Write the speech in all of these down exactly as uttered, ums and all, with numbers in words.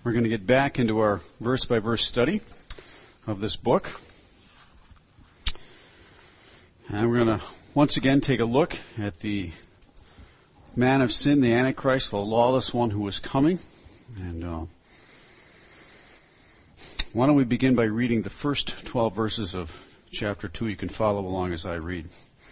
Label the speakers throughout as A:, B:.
A: We're going to get back into our verse-by-verse study of this book. And we're going to once again take a look at the man of sin, the Antichrist, the lawless one who is coming. And uh, why don't we begin by reading the first twelve verses of chapter two. You can follow along as I read.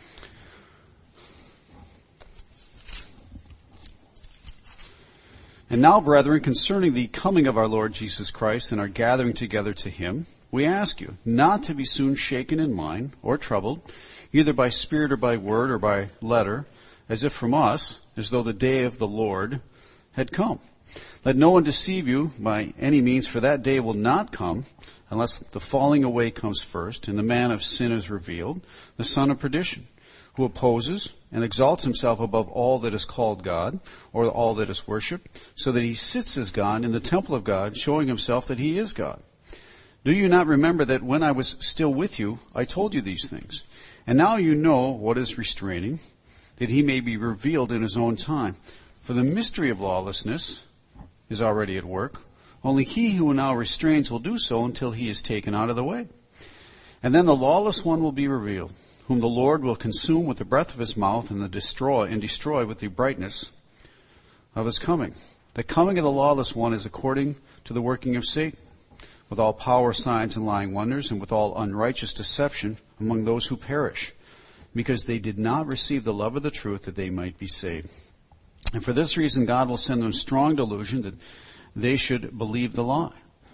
A: And now, brethren, concerning the coming of our Lord Jesus Christ and our gathering together to him, we ask you not to be soon shaken in mind or troubled, either by spirit or by word or by letter, as if from us, as though the day of the Lord had come. Let no one deceive you by any means, for that day will not come unless the falling away comes first, and the man of sin is revealed, the son of perdition, who opposes and exalts himself above all that is called God, or all that is worshipped, so that he sits as God in the temple of God, showing himself that he is God. Do you not remember that when I was still with you, I told you these things? And now you know what is restraining, that he may be revealed in his own time. For the mystery of lawlessness is already at work. Only he who now restrains will do so until he is taken out of the way. And then the lawless one will be revealed, whom the Lord will consume with the breath of his mouth and the destroy and destroy with the brightness of his coming. The coming of the lawless one is according to the working of Satan, with all power, signs, and lying wonders, and with all unrighteous deception among those who perish, because they did not receive the love of the truth that they might be saved. And for this reason God will send them strong delusion that they should believe the lie,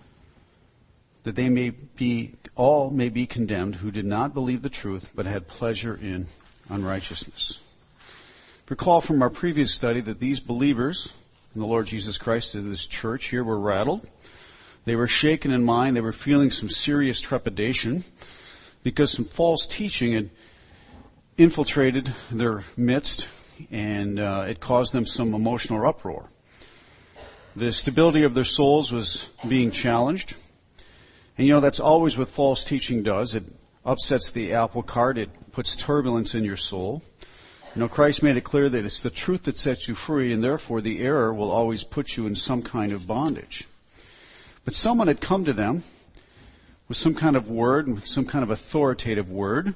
A: that they may be, all may be condemned who did not believe the truth, but had pleasure in unrighteousness. Recall from our previous study that these believers in the Lord Jesus Christ in this church here were rattled. They were shaken in mind. They were feeling some serious trepidation because some false teaching had infiltrated their midst, and uh, it caused them some emotional uproar. The stability of their souls was being challenged. And you know, that's always what false teaching does. It upsets the apple cart. It puts turbulence in your soul. You know, Christ made it clear that it's the truth that sets you free, and therefore the error will always put you in some kind of bondage. But someone had come to them with some kind of word, with some kind of authoritative word,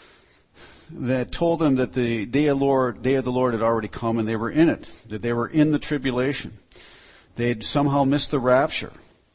A: that told them that the day of, Lord, day of the Lord had already come and they were in it, that they were in the tribulation. They had somehow missed the rapture.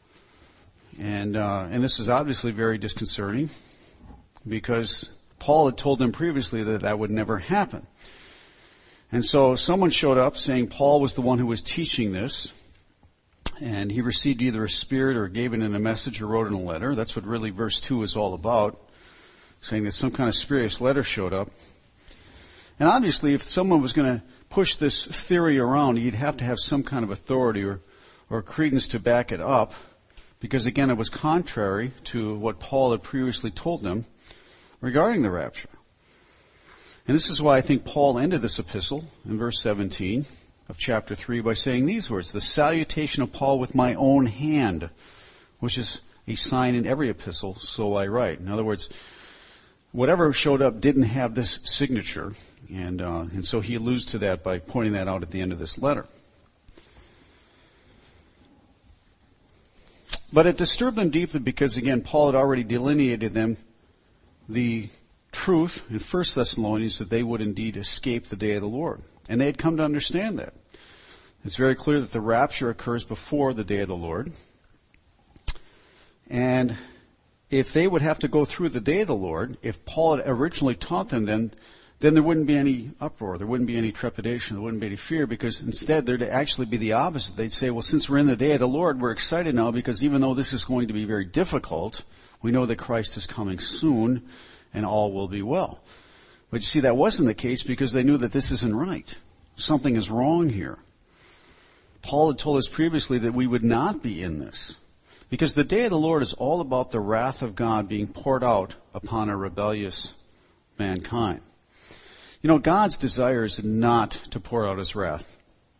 A: And uh, and this is obviously very disconcerting because Paul had told them previously that that would never happen. And so someone showed up saying Paul was the one who was teaching this, and he received either a spirit or gave it in a message or wrote in a letter. That's what really verse two is all about, saying that some kind of spurious letter showed up. And obviously if someone was going to push this theory around, you'd have to have some kind of authority or, or credence to back it up. Because again, it was contrary to what Paul had previously told them regarding the rapture. And this is why I think Paul ended this epistle in verse seventeen of chapter three by saying these words, the salutation of Paul with my own hand, which is a sign in every epistle, so I write. In other words, whatever showed up didn't have this signature, and uh, and so he alludes to that by pointing that out at the end of this letter. But it disturbed them deeply because, again, Paul had already delineated them the truth in First Thessalonians that they would indeed escape the day of the Lord. And they had come to understand that. It's very clear that the rapture occurs before the day of the Lord. And if they would have to go through the day of the Lord, if Paul had originally taught them then, then there wouldn't be any uproar, there wouldn't be any trepidation, there wouldn't be any fear, because instead there'd actually be the opposite. They'd say, well, since we're in the day of the Lord, we're excited now because even though this is going to be very difficult, we know that Christ is coming soon and all will be well. But you see, that wasn't the case because they knew that this isn't right. Something is wrong here. Paul had told us previously that we would not be in this, because the day of the Lord is all about the wrath of God being poured out upon a rebellious mankind. You know, God's desire is not to pour out his wrath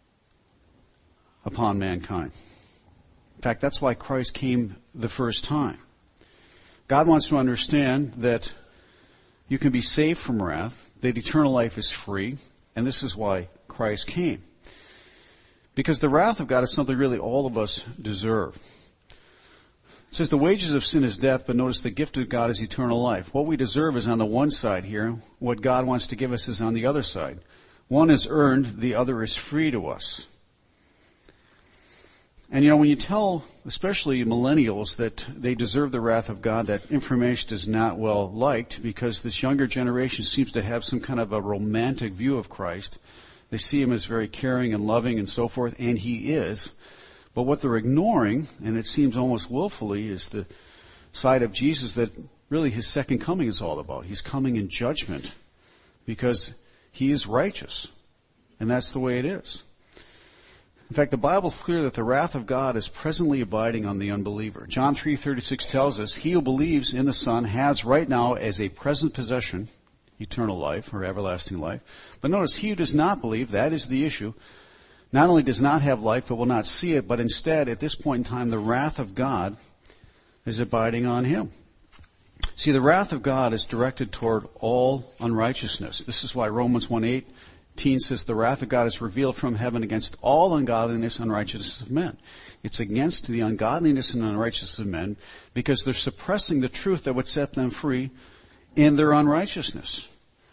A: upon mankind. In fact, that's why Christ came the first time. God wants to understand that you can be saved from wrath, that eternal life is free, and this is why Christ came. Because the wrath of God is something really all of us deserve. It says the wages of sin is death, but notice the gift of God is eternal life. What we deserve is on the one side here. What God wants to give us is on the other side. One is earned, the other is free to us. And you know, when you tell, especially millennials, that they deserve the wrath of God, that information is not well liked because this younger generation seems to have some kind of a romantic view of Christ. They see him as very caring and loving and so forth, and he is. But what they're ignoring, and it seems almost willfully, is the side of Jesus that really his second coming is all about. He's coming in judgment because he is righteous. And that's the way it is. In fact, the Bible's clear that the wrath of God is presently abiding on the unbeliever. John three thirty-six tells us, he who believes in the Son has right now as a present possession eternal life or everlasting life. But notice, he who does not believe, that is the issue, not only does not have life, but will not see it, but instead, at this point in time, the wrath of God is abiding on him. See, the wrath of God is directed toward all unrighteousness. This is why Romans one eighteen says, the wrath of God is revealed from heaven against all ungodliness and unrighteousness of men. It's against the ungodliness and unrighteousness of men because they're suppressing the truth that would set them free in their unrighteousness.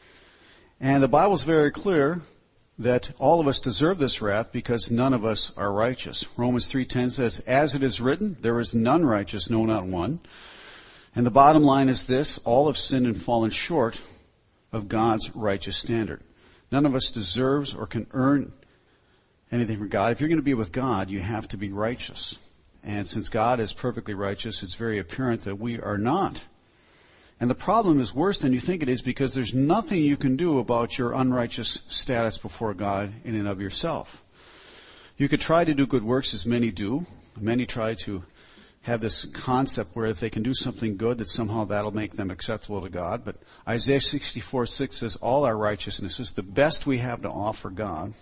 A: And the Bible's very clear that all of us deserve this wrath because none of us are righteous. Romans three ten says, as it is written, there is none righteous, no, not one. And the bottom line is this, all have sinned and fallen short of God's righteous standard. None of us deserves or can earn anything from God. If you're going to be with God, you have to be righteous. And since God is perfectly righteous, it's very apparent that we are not. And the problem is worse than you think it is because there's nothing you can do about your unrighteous status before God in and of yourself. You could try to do good works as many do. Many try to have this concept where if they can do something good, that somehow that'll make them acceptable to God. But Isaiah sixty-four six says all our righteousnesses, the best we have to offer God,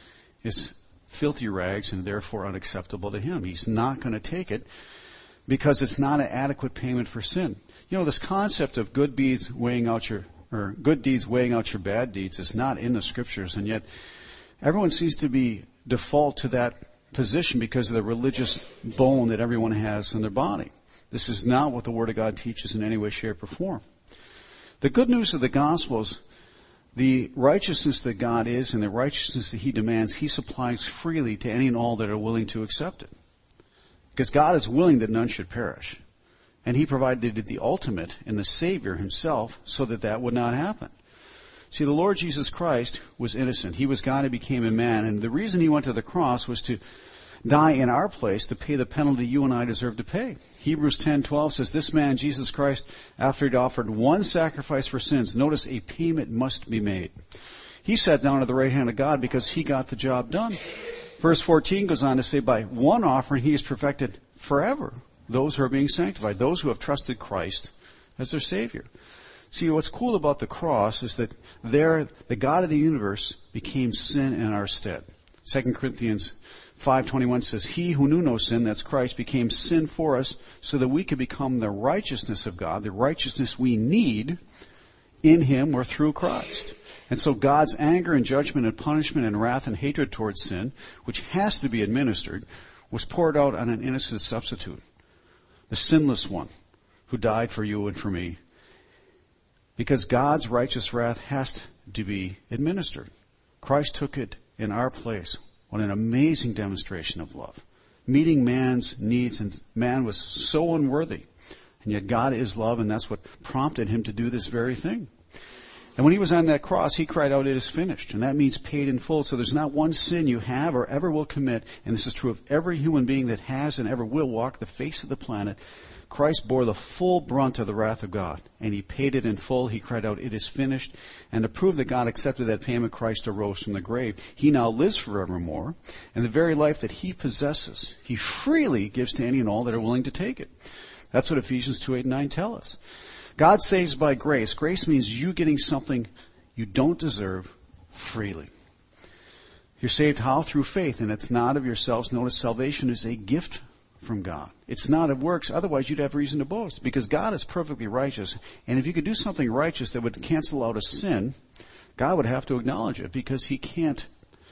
A: is filthy rags and therefore unacceptable to him. He's not going to take it because it's not an adequate payment for sin. You know, this concept of good deeds weighing out your, or good deeds weighing out your bad deeds is not in the scriptures, and yet everyone seems to be default to that position because of the religious bone that everyone has in their body. This is not what the Word of God teaches in any way, shape, or form. The good news of the gospel is the righteousness that God is and the righteousness that he demands, he supplies freely to any and all that are willing to accept it. Because God is willing that none should perish. And he provided the ultimate in the Savior himself so that that would not happen. See, the Lord Jesus Christ was innocent. He was God who became a man. And the reason he went to the cross was to die in our place to pay the penalty you and I deserve to pay. Hebrews ten twelve says, this man, Jesus Christ, after he'd offered one sacrifice for sins, notice a payment must be made. He sat down at the right hand of God because he got the job done. Verse fourteen goes on to say, by one offering he has perfected forever those who are being sanctified, those who have trusted Christ as their Savior. See, what's cool about the cross is that there, the God of the universe became sin in our stead. Second Corinthians five twenty-one says, he who knew no sin, that's Christ, became sin for us so that we could become the righteousness of God, the righteousness we need in him or through Christ. And so God's anger and judgment and punishment and wrath and hatred towards sin, which has to be administered, was poured out on an innocent substitute, the sinless one who died for you and for me. Because God's righteous wrath has to be administered. Christ took it in our place. What an amazing demonstration of love. Meeting man's needs, and man was so unworthy. And yet God is love, and that's what prompted him to do this very thing. And when he was on that cross, he cried out, it is finished. And that means paid in full. So there's not one sin you have or ever will commit. And this is true of every human being that has and ever will walk the face of the planet. Christ bore the full brunt of the wrath of God. And he paid it in full. He cried out, it is finished. And to prove that God accepted that payment, Christ arose from the grave. He now lives forevermore. And the very life that he possesses, he freely gives to any and all that are willing to take it. That's what Ephesians two eight and nine tell us. God saves by grace. Grace means you getting something you don't deserve freely. You're saved how? Through faith, and it's not of yourselves. Notice salvation is a gift from God. It's not of works. Otherwise, you'd have reason to boast, because God is perfectly righteous. And if you could do something righteous that would cancel out a sin, God would have to acknowledge it, because he can't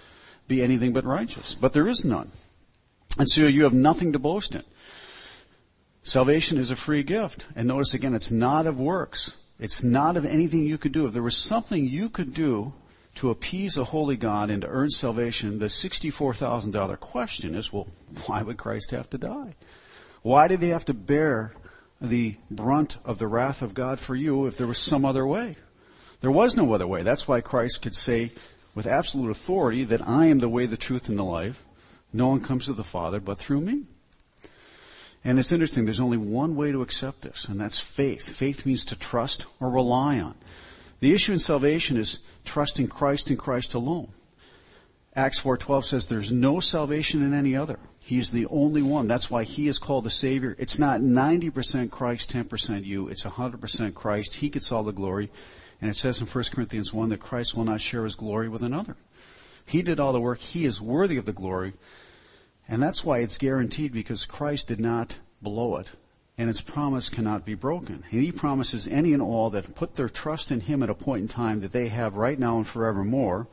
A: be anything but righteous. But there is none. And so you have nothing to boast in. Salvation is a free gift. And notice again, it's not of works. It's not of anything you could do. If there was something you could do to appease a holy God and to earn salvation, the sixty-four thousand dollars question is, well, why would Christ have to die? Why did he have to bear the brunt of the wrath of God for you if there was some other way? There was no other way. That's why Christ could say with absolute authority that I am the way, the truth, and the life. No one comes to the Father but through me. And it's interesting, there's only one way to accept this, and that's faith. Faith means to trust or rely on. The issue in salvation is trusting Christ and Christ alone. Acts four twelve says there's no salvation in any other. He is the only one. That's why he is called the Savior. It's not ninety percent Christ, ten percent you. It's one hundred percent Christ. He gets all the glory. And it says in First Corinthians one that Christ will not share his glory with another. He did all the work. He is worthy of the glory. And that's why it's guaranteed, because Christ did not blow it. And his promise cannot be broken. And he promises any and all that put their trust in him at a point in time that they have right now and forevermore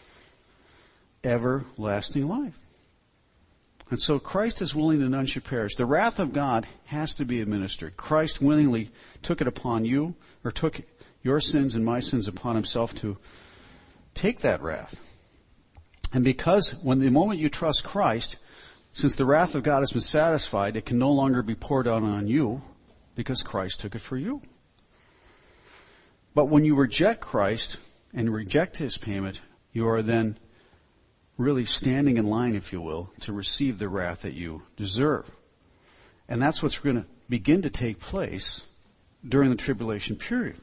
A: everlasting life. And so Christ is willing that none should perish. The wrath of God has to be administered. Christ willingly took it upon you, or took your sins and my sins upon himself to take that wrath. And because when the moment you trust Christ, since the wrath of God has been satisfied, it can no longer be poured out on you because Christ took it for you. But when you reject Christ and reject his payment, you are then really standing in line, if you will, to receive the wrath that you deserve. And that's what's going to begin to take place during the tribulation period.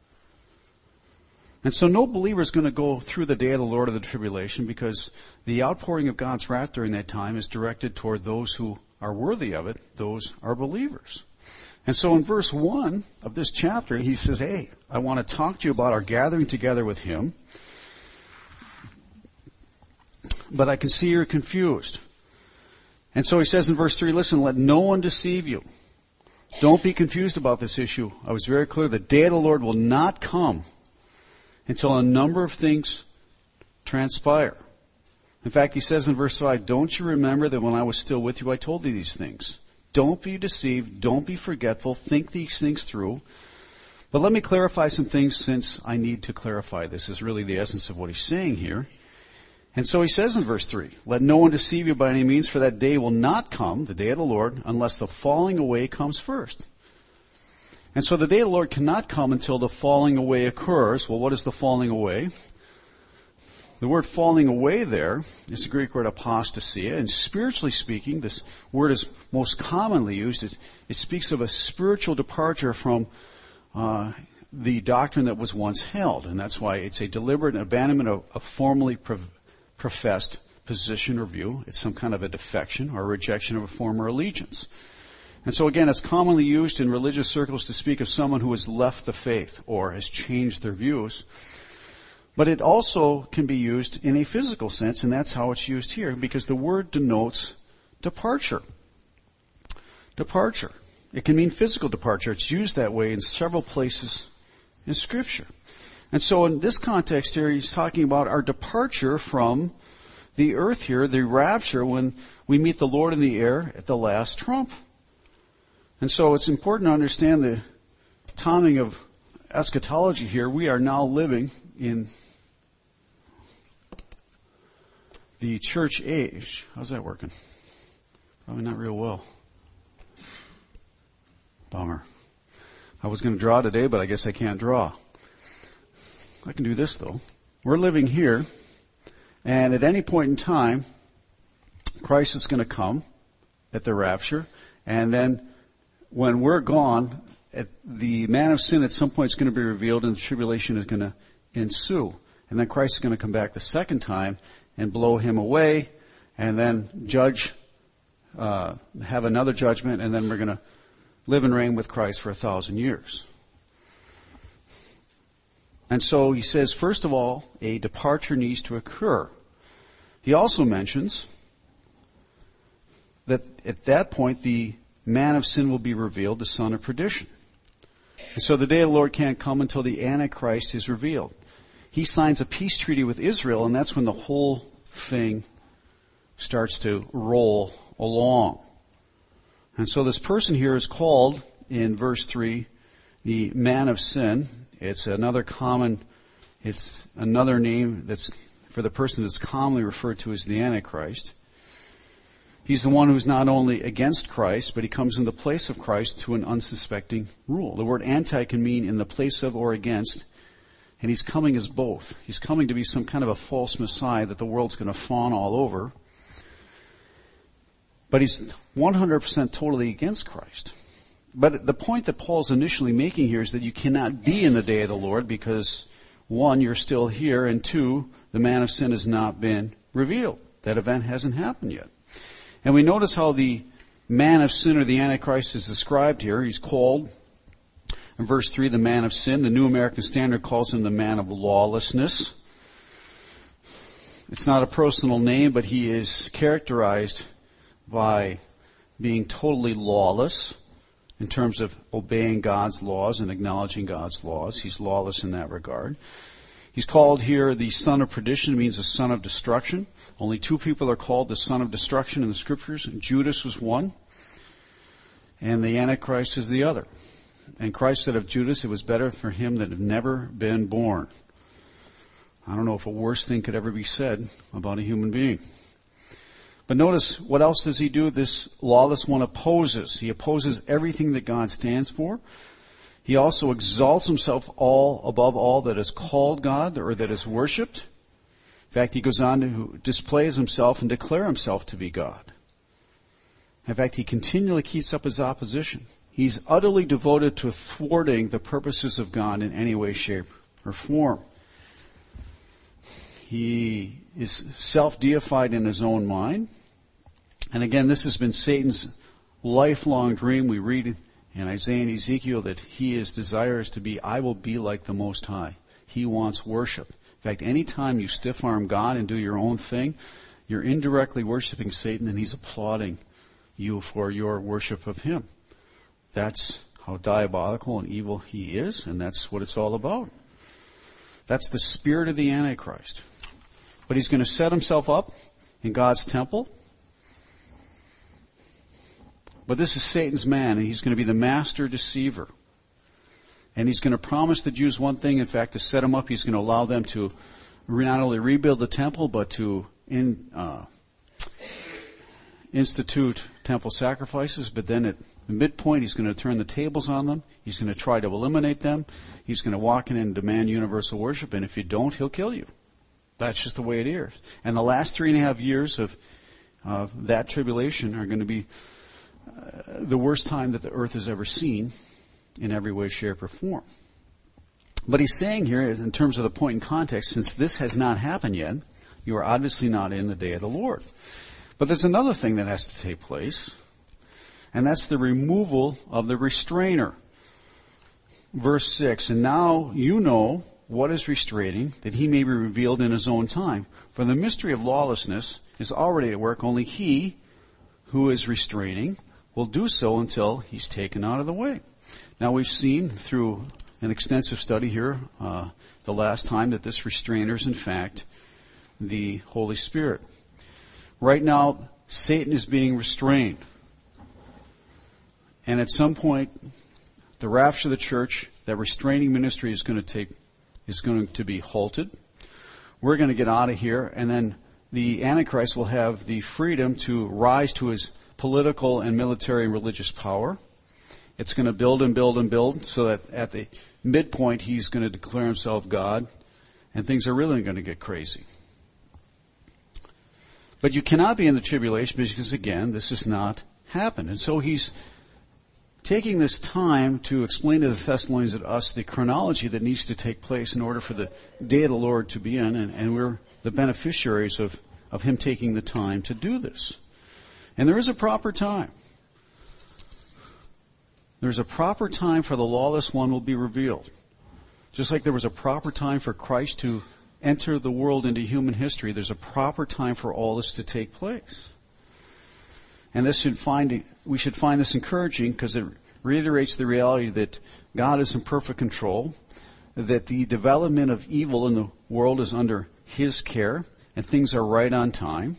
A: And so no believer is going to go through the day of the Lord of the tribulation, because the outpouring of God's wrath during that time is directed toward those who are worthy of it. Those are believers. And so in verse one of this chapter, he says, hey, I want to talk to you about our gathering together with him, but I can see you're confused. And so he says in verse three, listen, let no one deceive you. Don't be confused about this issue. I was very clear. The day of the Lord will not come until a number of things transpire. In fact, he says in verse five, don't you remember that when I was still with you, I told you these things? Don't be deceived. Don't be forgetful. Think these things through. But let me clarify some things, since I need to clarify. This is really the essence of what he's saying here. And so he says in verse three, let no one deceive you by any means, for that day will not come, the day of the Lord, unless the falling away comes first. And so the day of the Lord cannot come until the falling away occurs. Well, what is the falling away? The word falling away there is the Greek word apostasia. And spiritually speaking, this word is most commonly used. It, it speaks of a spiritual departure from uh, the doctrine that was once held. And that's why it's a deliberate abandonment of a formerly pro- professed position or view. It's some kind of a defection or a rejection of a former allegiance. And so again, it's commonly used in religious circles to speak of someone who has left the faith or has changed their views. But it also can be used in a physical sense, and that's how it's used here, because the word denotes departure. Departure. It can mean physical departure. It's used that way in several places in Scripture. And so in this context here, he's talking about our departure from the earth here, the rapture, when we meet the Lord in the air at the last trump. And so it's important to understand the timing of eschatology here. We are now living in the church age. How's that working? Probably not real well. Bummer. I was going to draw today, but I guess I can't draw. I can do this though. We're living here, and at any point in time, Christ is going to come at the rapture, and then when we're gone, the man of sin at some point is going to be revealed, and the tribulation is going to ensue. And then Christ is going to come back the second time and blow him away, and then judge, uh, have another judgment, and then we're going to live and reign with Christ for a thousand years. And so he says, first of all, a departure needs to occur. He also mentions that at that point, the man of sin will be revealed, the son of perdition. And so the day of the Lord can't come until the Antichrist is revealed. He signs a peace treaty with Israel, and that's when the whole thing starts to roll along. And so this person here is called, in verse three, the man of sin. It's another common, it's another name that's for the person that's commonly referred to as the Antichrist. He's the one who's not only against Christ, but he comes in the place of Christ to an unsuspecting rule. The word anti can mean in the place of or against, and he's coming as both. He's coming to be some kind of a false Messiah that the world's going to fawn all over. But he's one hundred percent totally against Christ. But the point that Paul's initially making here is that you cannot be in the day of the Lord because, one, you're still here, and two, the man of sin has not been revealed. That event hasn't happened yet. And we notice how the man of sin or the Antichrist is described here. He's called, in verse three, the man of sin. The New American Standard calls him the man of lawlessness. It's not a personal name, but he is characterized by being totally lawless in terms of obeying God's laws and acknowledging God's laws. He's lawless in that regard. He's called here the son of perdition. It means the son of destruction. Only two people are called the son of destruction in the scriptures. Judas was one, and the Antichrist is the other. And Christ said of Judas, it was better for him that had never been born. I don't know if a worse thing could ever be said about a human being. But notice, what else does he do? This lawless one opposes. He opposes everything that God stands for. He also exalts himself all above all that is called God or that is worshipped. In fact, he goes on to displays himself and declare himself to be God. In fact, he continually keeps up his opposition. He's utterly devoted to thwarting the purposes of God in any way, shape, or form. He is self-deified in his own mind. And again, this has been Satan's lifelong dream. We read in Isaiah and Ezekiel that he is desirous to be, I will be like the Most High. He wants worship. In fact, any time you stiff-arm God and do your own thing, you're indirectly worshiping Satan, and he's applauding you for your worship of him. That's how diabolical and evil he is, and that's what it's all about. That's the spirit of the Antichrist. But he's going to set himself up in God's temple. But this is Satan's man, and he's going to be the master deceiver. And he's going to promise the Jews one thing. In fact, to set them up, he's going to allow them to not only rebuild the temple, but to in, uh, institute temple sacrifices. But then at the midpoint, he's going to turn the tables on them. He's going to try to eliminate them. He's going to walk in and demand universal worship. And if you don't, he'll kill you. That's just the way it is. And the last three and a half years of, of that tribulation are going to be uh, the worst time that the earth has ever seen in every way, shape, or form. But he's saying here, in terms of the point in context, since this has not happened yet, you are obviously not in the day of the Lord. But there's another thing that has to take place, and that's the removal of the restrainer. Verse six, and now you know what is restraining, that he may be revealed in his own time. For the mystery of lawlessness is already at work. Only he who is restraining will do so until he's taken out of the way. Now we've seen through an extensive study here uh, the last time that this restrainer is in fact the Holy Spirit. Right now, Satan is being restrained. And at some point, the rapture of the church, that restraining ministry is going to take is going to be halted. We're going to get out of here, and then the Antichrist will have the freedom to rise to his political and military and religious power. It's going to build and build and build so that at the midpoint he's going to declare himself God, and things are really going to get crazy. But you cannot be in the tribulation because, again, this has not happened. And so he's taking this time to explain to the Thessalonians and us the chronology that needs to take place in order for the day of the Lord to be in, and, and we're the beneficiaries of, of him taking the time to do this. And there is a proper time. There's a proper time for the lawless one will be revealed. Just like there was a proper time for Christ to enter the world into human history, there's a proper time for all this to take place. And this should find, we should find this encouraging because it reiterates the reality that God is in perfect control, that the development of evil in the world is under his care, and things are right on time.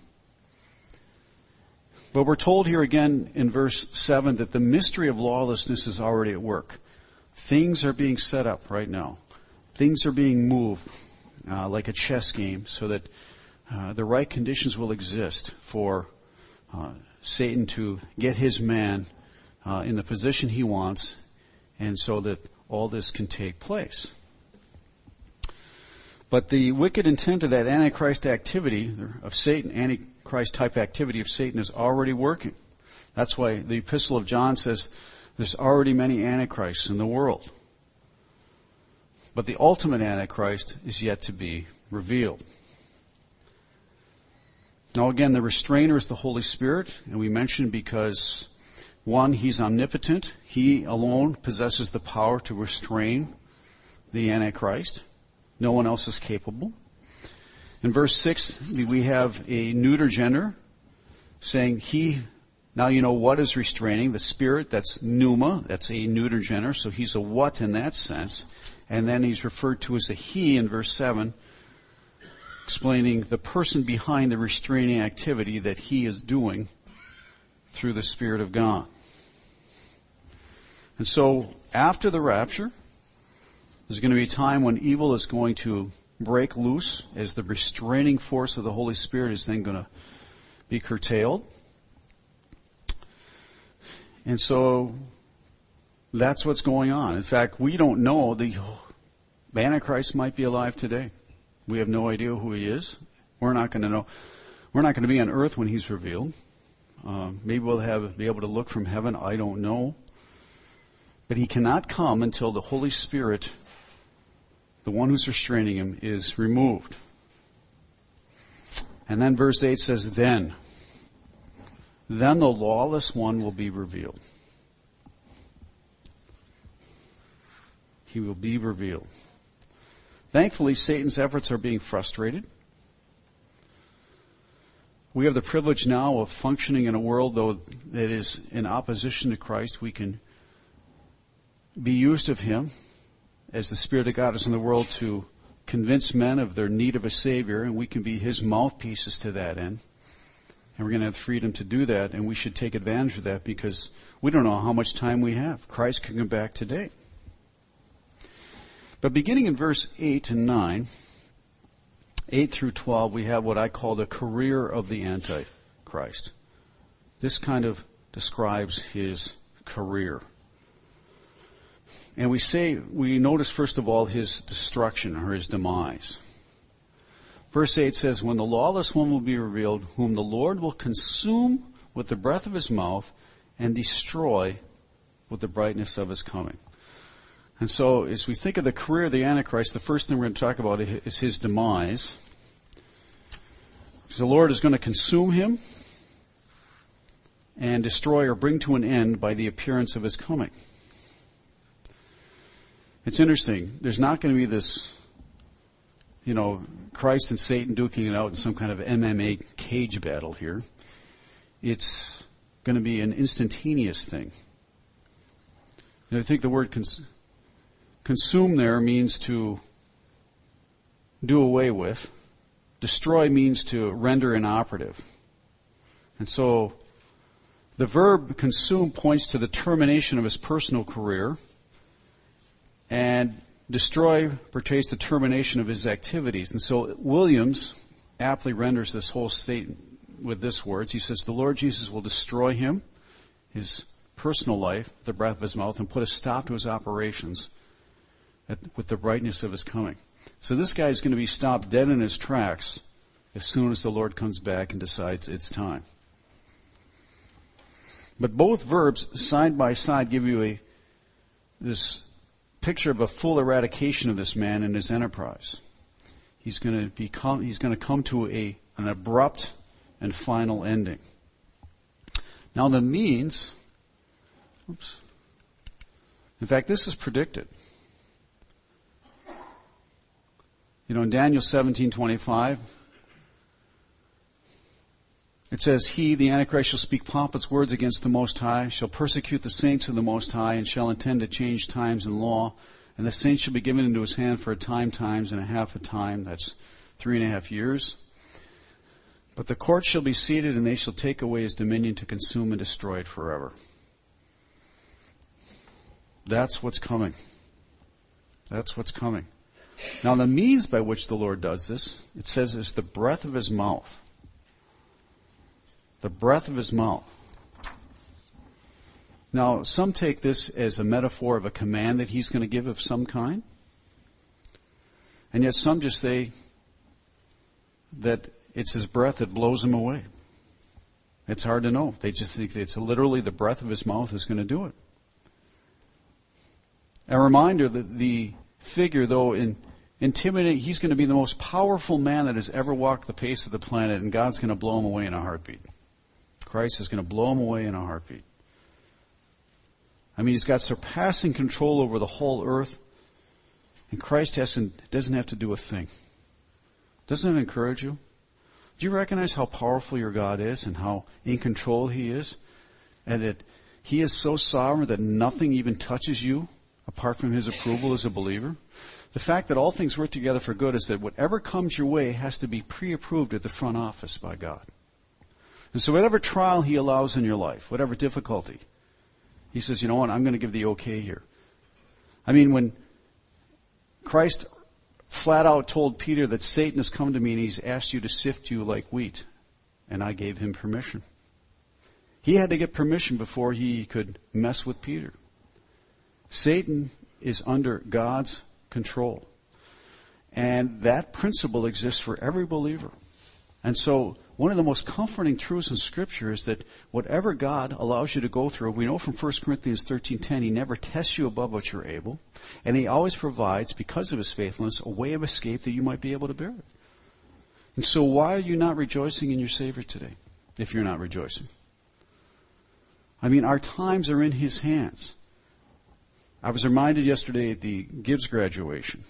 A: But we're told here again in verse seven that the mystery of lawlessness is already at work. Things are being set up right now. Things are being moved uh, like a chess game so that uh, the right conditions will exist for uh, Satan to get his man uh, in the position he wants, and so that all this can take place. But the wicked intent of that Antichrist activity, of Satan, Antichrist type activity of Satan is already working. That's why the Epistle of John says there's already many Antichrists in the world. But the ultimate Antichrist is yet to be revealed. Now again, the restrainer is the Holy Spirit, and we mentioned because, one, He's omnipotent. He alone possesses the power to restrain the Antichrist. No one else is capable. In verse six, we have a neuter gender saying he, now you know what is restraining, the Spirit, that's pneuma, that's a neuter gender, so he's a what in that sense. And then he's referred to as a he in verse seven, explaining the person behind the restraining activity that he is doing through the Spirit of God. And so after the rapture, there's going to be a time when evil is going to break loose as the restraining force of the Holy Spirit is then going to be curtailed. And so that's what's going on. In fact, we don't know. The Antichrist might be alive today. We have no idea who he is. We're not going to know. We're not going to be on earth when he's revealed. Uh, maybe we'll have be able to look from heaven. I don't know. But he cannot come until the Holy Spirit, the one who's restraining him, is removed. And then verse eight says, then, then the lawless one will be revealed. He will be revealed. Thankfully, Satan's efforts are being frustrated. We have the privilege now of functioning in a world, though, that is in opposition to Christ. We can be used of Him as the Spirit of God is in the world to convince men of their need of a Savior, and we can be His mouthpieces to that end. And we're going to have freedom to do that, and we should take advantage of that because we don't know how much time we have. Christ can come back today. But beginning in verse eight and nine, eight through twelve, we have what I call the career of the Antichrist. This kind of describes his career. And we say, we notice first of all his destruction or his demise. Verse eight says, when the lawless one will be revealed, whom the Lord will consume with the breath of his mouth and destroy with the brightness of his coming. And so as we think of the career of the Antichrist, the first thing we're going to talk about is his demise. Because the Lord is going to consume him and destroy or bring to an end by the appearance of his coming. It's interesting. There's not going to be this, you know, Christ and Satan duking it out in some kind of M M A cage battle here. It's going to be an instantaneous thing. And I think the word cons- consume there means to do away with. Destroy means to render inoperative. And so the verb consume points to the termination of his personal career, and destroy pertains to termination of his activities. And so Williams aptly renders this whole statement with this words. He says, the Lord Jesus will destroy him, his personal life, with the breath of his mouth, and put a stop to his operations at, with the brightness of his coming. So this guy is going to be stopped dead in his tracks as soon as the Lord comes back and decides it's time. But both verbs, side by side, give you a this picture of a full eradication of this man and his enterprise. He's going to become, he's going to come to a, an abrupt and final ending. Now the means, oops. In fact, this is predicted. You know, in Daniel seventeen twenty-five, it says, he, the Antichrist, shall speak pompous words against the Most High, shall persecute the saints of the Most High, and shall intend to change times and law. And the saints shall be given into his hand for a time, times, and a half a time. That's three and a half years. But the court shall be seated, and they shall take away his dominion to consume and destroy it forever. That's what's coming. That's what's coming. Now the means by which the Lord does this, it says it's the breath of his mouth. The breath of his mouth. Now, some take this as a metaphor of a command that he's going to give of some kind. And yet some just say that it's his breath that blows him away. It's hard to know. They just think it's literally the breath of his mouth is going to do it. A reminder that the figure, though in, intimidating, he's going to be the most powerful man that has ever walked the face of the planet, and God's going to blow him away in a heartbeat. Christ is going to blow him away in a heartbeat. I mean, he's got surpassing control over the whole earth, and Christ hasn't, doesn't have to do a thing. Doesn't it encourage you? Do you recognize how powerful your God is and how in control he is? And that he is so sovereign that nothing even touches you apart from his approval as a believer? The fact that all things work together for good is that whatever comes your way has to be pre-approved at the front office by God. And so whatever trial he allows in your life, whatever difficulty, he says, you know what, I'm going to give the okay here. I mean, when Christ flat out told Peter that Satan has come to me and he's asked you to sift you like wheat, and I gave him permission. He had to get permission before he could mess with Peter. Satan is under God's control. And that principle exists for every believer. And so one of the most comforting truths in Scripture is that whatever God allows you to go through, we know from First Corinthians thirteen ten, he never tests you above what you're able. And he always provides, because of his faithfulness, a way of escape that you might be able to bear it. And so why are you not rejoicing in your Savior today, if you're not rejoicing? I mean, our times are in his hands. I was reminded yesterday at the Gibbs graduation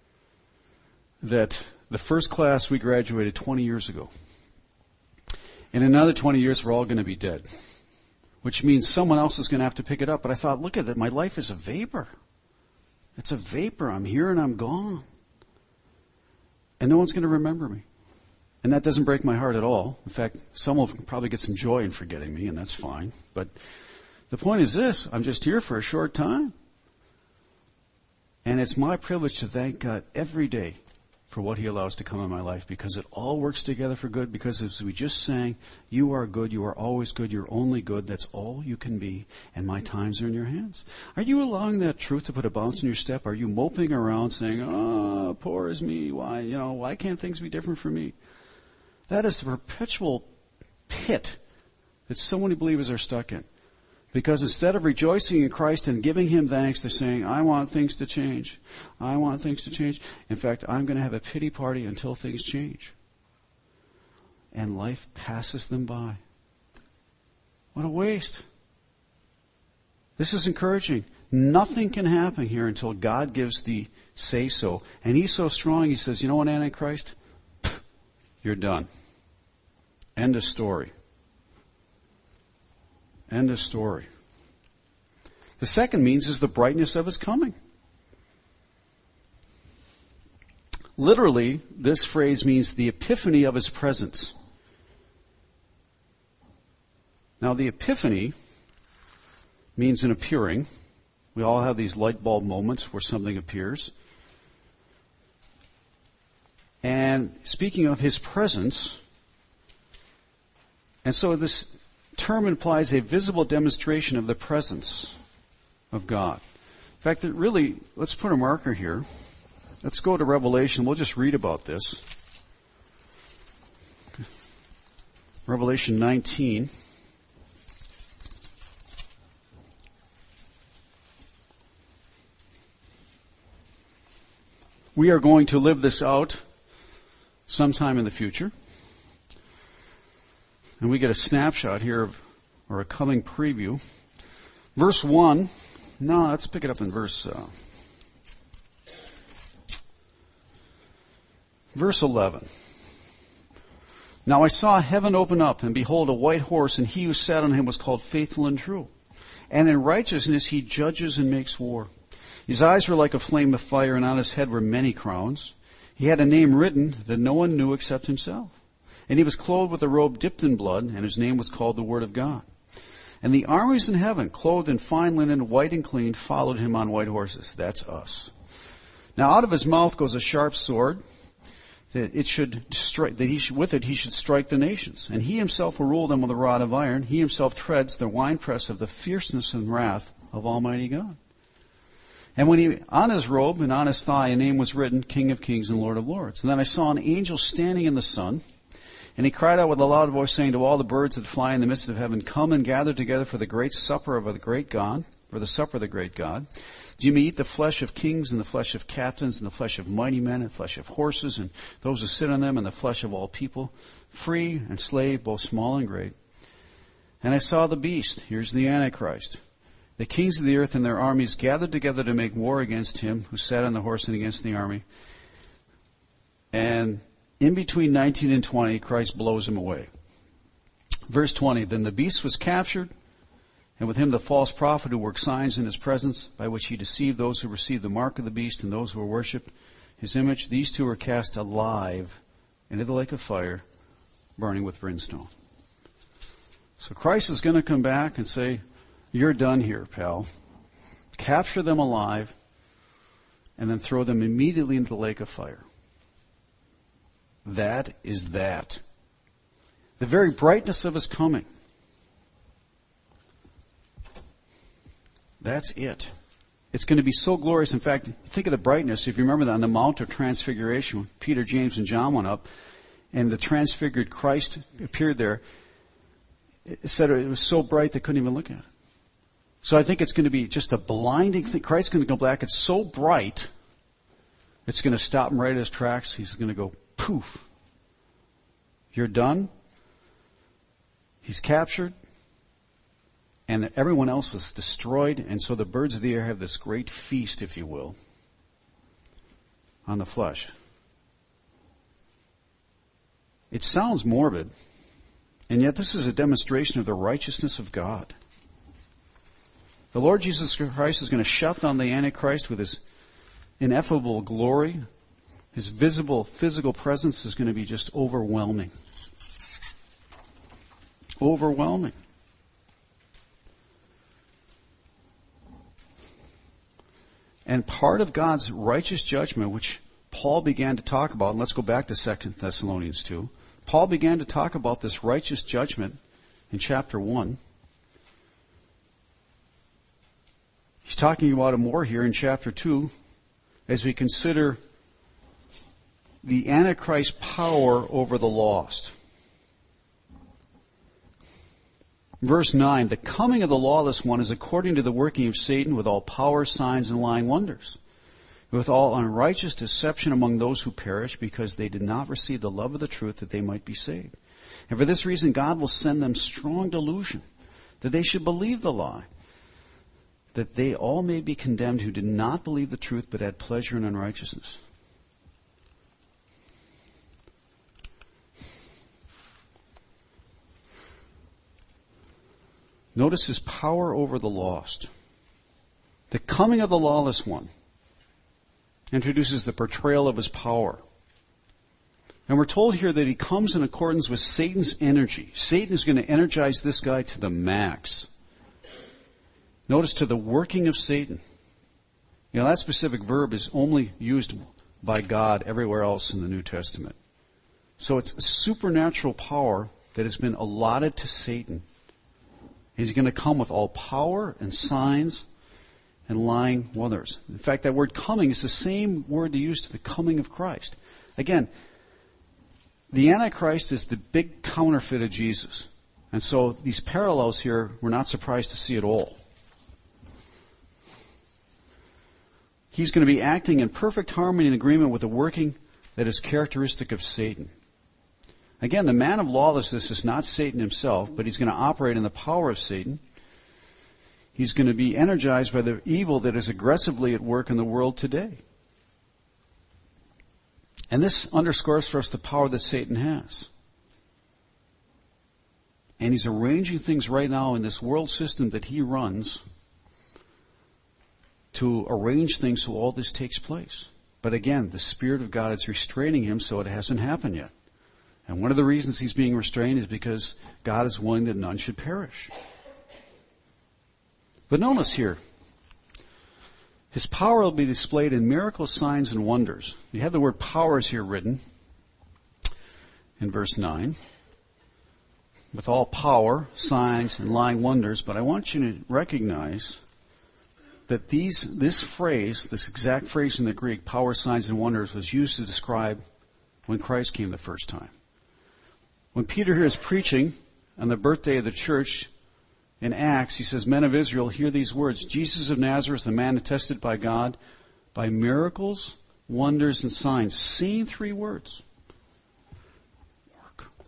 A: that the first class we graduated twenty years ago. In another twenty years, we're all going to be dead, which means someone else is going to have to pick it up. But I thought, look at that. My life is a vapor. It's a vapor. I'm here and I'm gone. And no one's going to remember me. And that doesn't break my heart at all. In fact, some will probably get some joy in forgetting me, and that's fine. But the point is this. I'm just here for a short time. And it's my privilege to thank God every day for what he allows to come in my life, because it all works together for good, because as we just sang, you are good, you are always good, you're only good, that's all you can be, and my times are in your hands. Are you allowing that truth to put a bounce in your step? Are you moping around saying, oh, poor is me, why, you know, why can't things be different for me? That is the perpetual pit that so many believers are stuck in. Because instead of rejoicing in Christ and giving him thanks, they're saying, I want things to change. I want things to change. In fact, I'm going to have a pity party until things change. And life passes them by. What a waste. This is encouraging. Nothing can happen here until God gives the say-so. And he's so strong, he says, you know what, Antichrist? Pfft, you're done. End of story. End of story. The second means is the brightness of his coming. Literally, this phrase means the epiphany of his presence. Now, the epiphany means an appearing. We all have these light bulb moments where something appears. And speaking of his presence, and so this term implies a visible demonstration of the presence of God. In fact, it really, let's put a marker here. Let's go to Revelation. We'll just read about this. Revelation nineteen. We are going to live this out sometime in the future. And we get a snapshot here of, or a coming preview. Verse one. No, let's pick it up in verse, uh, verse eleven. Now I saw heaven open up, and behold a white horse, and he who sat on him was called Faithful and True. And in righteousness he judges and makes war. His eyes were like a flame of fire, and on his head were many crowns. He had a name written that no one knew except himself. And he was clothed with a robe dipped in blood, and his name was called the Word of God. And the armies in heaven, clothed in fine linen, white and clean, followed him on white horses. That's us. Now out of his mouth goes a sharp sword, that it should strike, that he should, with it he should strike the nations. And he himself will rule them with a rod of iron. He himself treads the winepress of the fierceness and wrath of Almighty God. And when he, on his robe and on his thigh, a name was written, King of Kings and Lord of Lords. And then I saw an angel standing in the sun, and he cried out with a loud voice, saying to all the birds that fly in the midst of heaven, come and gather together for the great supper of the great God, for the supper of the great God. You may eat the flesh of kings and the flesh of captains and the flesh of mighty men and the flesh of horses and those who sit on them and the flesh of all people, free and slave, both small and great. And I saw the beast, here's the Antichrist, the kings of the earth and their armies gathered together to make war against him who sat on the horse and against the army. And in between nineteen and twenty, Christ blows him away. Verse twenty, then the beast was captured, and with him the false prophet who worked signs in his presence, by which he deceived those who received the mark of the beast and those who worshipped his image. These two were cast alive into the lake of fire, burning with brimstone. So Christ is going to come back and say, you're done here, pal. Capture them alive, and then throw them immediately into the lake of fire. That is that. The very brightness of his coming. That's it. It's going to be so glorious. In fact, think of the brightness. If you remember that on the Mount of Transfiguration, when Peter, James, and John went up, and the transfigured Christ appeared there, it said it was so bright they couldn't even look at it. So I think it's going to be just a blinding thing. Christ's going to go back. It's so bright, it's going to stop him right at his tracks. He's going to go, poof. You're done. He's captured. And everyone else is destroyed. And so the birds of the air have this great feast, if you will, on the flesh. It sounds morbid. And yet this is a demonstration of the righteousness of God. The Lord Jesus Christ is going to shut down the Antichrist with his ineffable glory. His visible, physical presence is going to be just overwhelming. Overwhelming. And part of God's righteous judgment, which Paul began to talk about, and let's go back to Second Thessalonians two. Paul began to talk about this righteous judgment in chapter one. He's talking about it more here in chapter two as we consider the Antichrist's power over the lost. Verse nine, the coming of the lawless one is according to the working of Satan with all power, signs, and lying wonders, with all unrighteous deception among those who perish because they did not receive the love of the truth that they might be saved. And for this reason God will send them strong delusion that they should believe the lie, that they all may be condemned who did not believe the truth but had pleasure in unrighteousness. Notice his power over the lost. The coming of the lawless one introduces the portrayal of his power. And we're told here that he comes in accordance with Satan's energy. Satan is going to energize this guy to the max. Notice to the working of Satan. You know, that specific verb is only used by God everywhere else in the New Testament. So it's a supernatural power that has been allotted to Satan. He's going to come with all power and signs and lying wonders. In fact, that word coming is the same word used to the coming of Christ. Again, the Antichrist is the big counterfeit of Jesus. And so these parallels here, we're not surprised to see at all. He's going to be acting in perfect harmony and agreement with the working that is characteristic of Satan. Again, the man of lawlessness is not Satan himself, but he's going to operate in the power of Satan. He's going to be energized by the evil that is aggressively at work in the world today. And this underscores for us the power that Satan has. And he's arranging things right now in this world system that he runs to arrange things so all this takes place. But again, the Spirit of God is restraining him so it hasn't happened yet. And one of the reasons he's being restrained is because God is willing that none should perish. But notice here, his power will be displayed in miracles, signs, and wonders. You have the word powers here written in verse nine. With all power, signs, and lying wonders. But I want you to recognize that these, this phrase, this exact phrase in the Greek, power, signs, and wonders, was used to describe when Christ came the first time. When Peter here is preaching on the birthday of the church in Acts, he says, "Men of Israel, hear these words. Jesus of Nazareth, a man attested by God by miracles, wonders, and signs." Same three words. Work.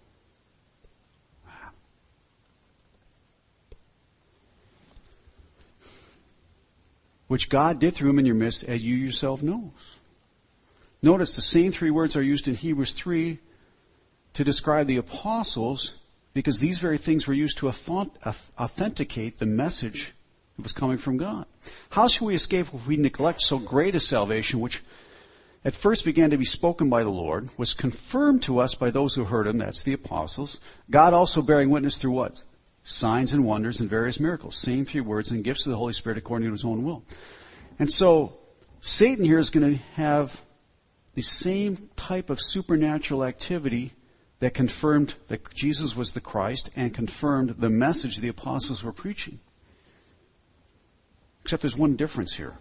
A: Which God did through him in your midst, as you yourself knows. Notice the same three words are used in Hebrews three to describe the apostles, because these very things were used to authenticate the message that was coming from God. How shall we escape if we neglect so great a salvation, which at first began to be spoken by the Lord, was confirmed to us by those who heard him, that's the apostles, God also bearing witness through what? Signs and wonders and various miracles. Same three words, and gifts of the Holy Spirit according to his own will. And so, Satan here is going to have the same type of supernatural activity that confirmed that Jesus was the Christ and confirmed the message the apostles were preaching. Except there's one difference here.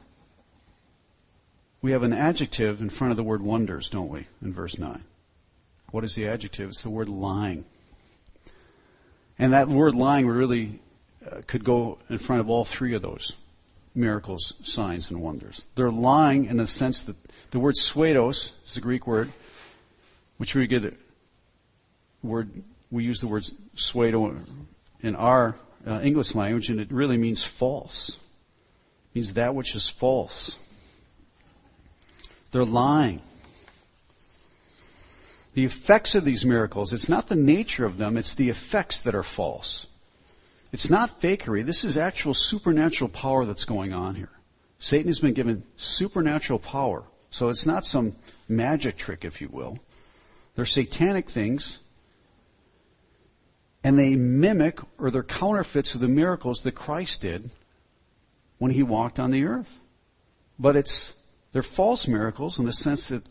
A: We have an adjective in front of the word wonders, don't we, in verse nine. What is the adjective? It's the word lying. And that word lying really uh, could go in front of all three of those miracles, signs, and wonders. They're lying in the sense that the word pseudos is a Greek word, which we get word, we use the word pseudo in our uh, English language, and it really means false. It means that which is false. They're lying. The effects of these miracles, it's not the nature of them, it's the effects that are false. It's not fakery. This is actual supernatural power that's going on here. Satan has been given supernatural power. So it's not some magic trick, if you will. They're satanic things, and they mimic or they're counterfeits of the miracles that Christ did when he walked on the earth. But it's they're false miracles in the sense that